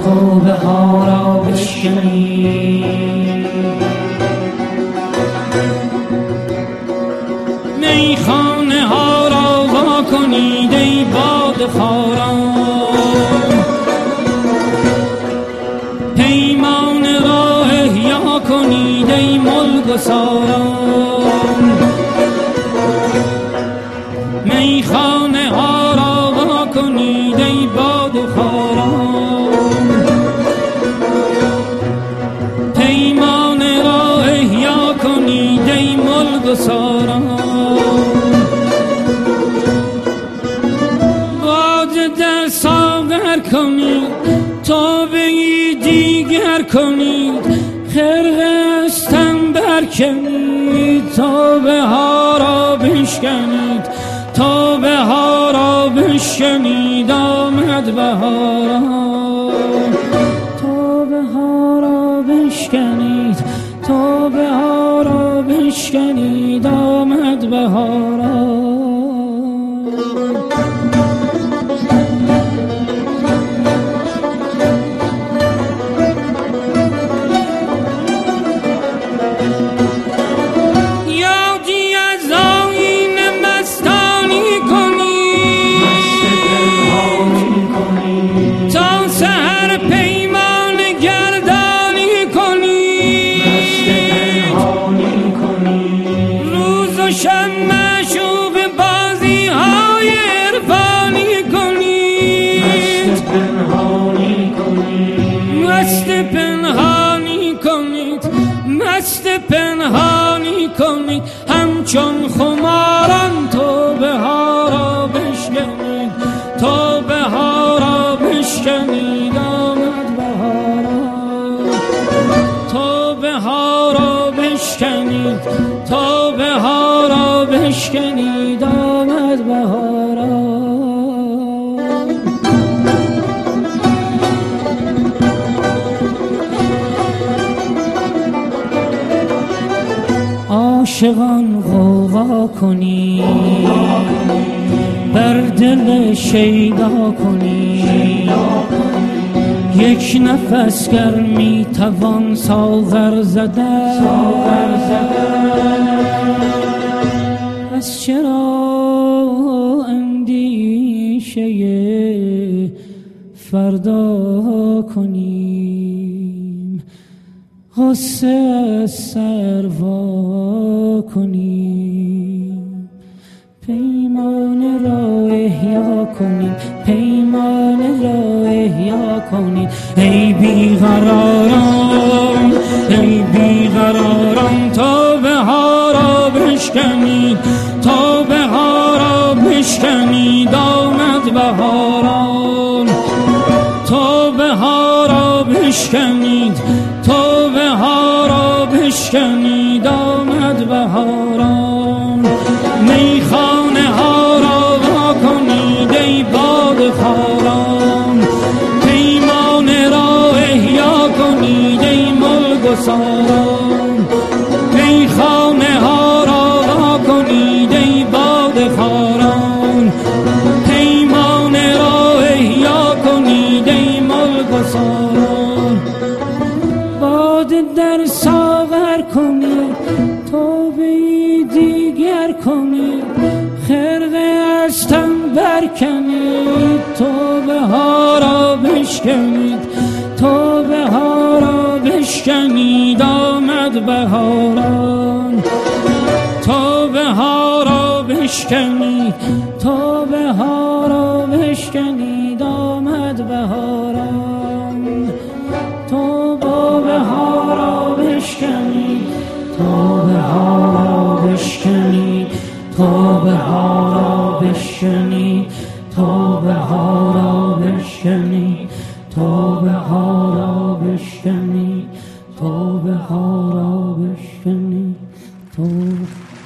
توبه ها را بشکنید. میخانه ها را وا کنید ای باد خاران، پیمان را احیا کنید ای ملگساران. میخانه ها را وا کنید ای باد خاران، پیمان را احیا کنید ای ملگساران. در ساغر کنید، توبه دیگر کنید، خرقه از تن برکنید، توبه ها را بشکنید، توبه ها را بشکنید. آمد بهاران، توبه ها را بشکنید، توبه ها را بشکنید. آمد بهاران. مست پنهانی کنید همچون خماران، توبه ها را بشکنید، توبه ها را بشکنید. آمد بهاران، توبه ها را بشکنید، توبه ها را بشکنید. آمد بهاران. عاشقان غوغا کنید، بر دل شیدا کنید، یک نفس گر می توان ساغر زدن، پس چرا اندیشه فردا کنیم، غصه سر وا کنیم، پیمان را احیا کنیم، پیمان را احیا کنیم. ای بیقراران، ای بیقراران، توبه ها را بشکنید، توبه ها را بشکنید. آمد بهاران، توبه ها را بشکنید، توبه ها را بشکنید. آمد بهاران. میخانه ها را وا کنید ای باد خاران، پیمان را احیا کنید ای ملگساران. میخانه ها را وا کنید ای باد خاران، پیمان را احیا کنید ای ملگساران. باد در ساغر کنید، توبه دیگر کنید، خرقه از تن برکنید، توبه ها را بشکنید، توبه ها را بشکنید. آمد بهاران، توبه ها را بشکنید، توبه ها را بشکنید. آمد بهاران، توبه ها را بشکنید، توبه ها را بشکنید، توبه ها را بشکنید، توبه ها را بشکنید، توبه ها را بشکنید، توبه ها را بشکنید.